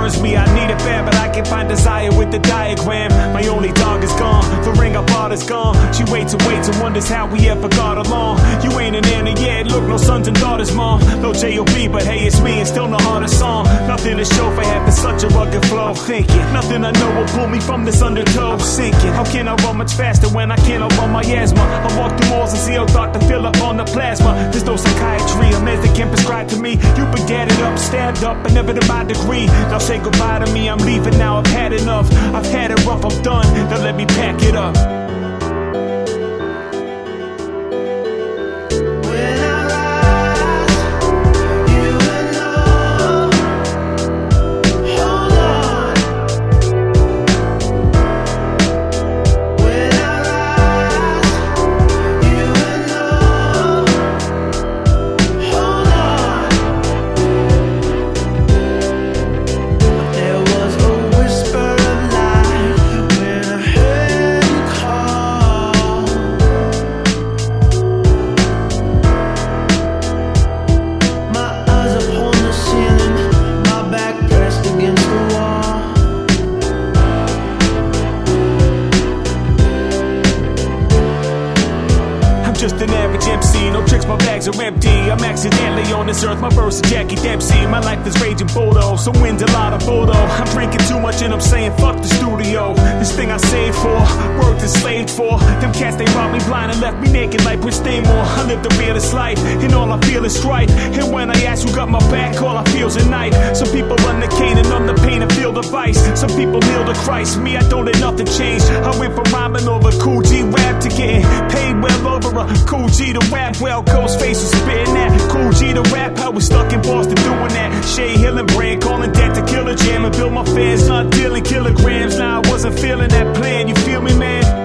burns me. I need it bad, but I can't find desire with the diagram. My only dog is gone, the ring I bought is gone. She waits and wonders how we ever got along. You ain't an Anna yet, look, no sons and daughters, mom. No J.O.B., but hey, it's me and still no hardest song. Nothing to show for having such a rugged flow. I'm thinking, nothing I know will pull me from this undertow. I'm sinking, how can I run much faster when I can't outrun my asthma? I walk through malls and see a doctor fill up on the plasma. There's no psychiatry, a meds that can prescribe to me. You've been gathered up, stabbed up, and never to my degree. Now say goodbye to me, I'm leaving now, I've had enough. I've had it rough, I'm done, now let me pack it up. Just an average MC, no tricks, my bags are empty. I'm accidentally on this earth, my verse is Jackie Dempsey. My life is raging Bodo, so wins a lot of Bodo. I'm drinking too much and I'm saying fuck the studio. This thing I saved for, worked and slaved for. Them cats, they robbed me blind and left me naked like Pristine Moore. I live the realest life, and all I feel is strife. And when I ask who got my back, all I feel's a knife. Some people run the cane and numb the pain and feel the vice. Some people kneel to Christ, me I don't let nothing change. I went from rhyming over Cool G rap to getting paid well over a Cool G to rap, well, Ghostface was spitting that. Cool G to rap, I was stuck in Boston doing that. Shea Hill and Brand, calling that to kill a jam and build my fans, not dealing kilograms. Now I wasn't feeling that plan, you feel me, man?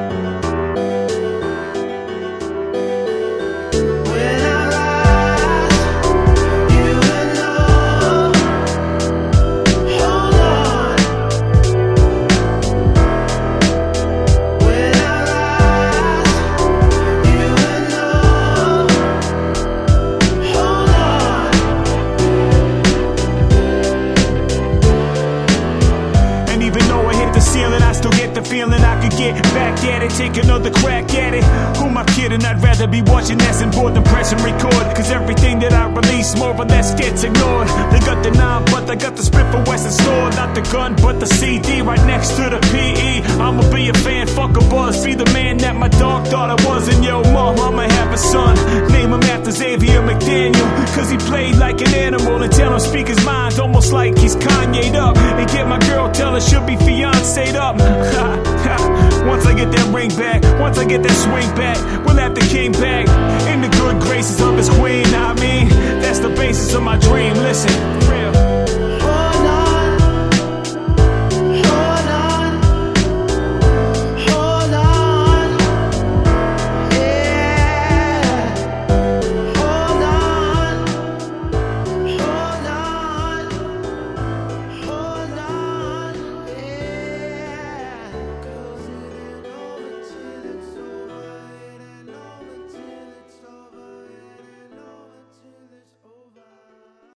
I still get the feeling I could get back at it, take another crack at it. Who am I kidding? I'd rather be watching this and board than press and record. Cause everything that I release more or less gets ignored. They got the 9, but they got the spit for Western Store. Not the gun, but the CD right next to the PE. I'ma be a fan, fuck a buzz. Be the man that my dog thought I was. And yo, mom, I'ma have a son. Name him after Xavier McDaniel. Cause he played like an animal and tell him speak his mind. Almost like he's Kanye'd up. And get my girl, tell her she'll be fiancé'd up. Once I get that ring back, once I get that swing back, we'll have the king back in the good graces of his queen. I mean, that's the basis of my dream. Listen, real.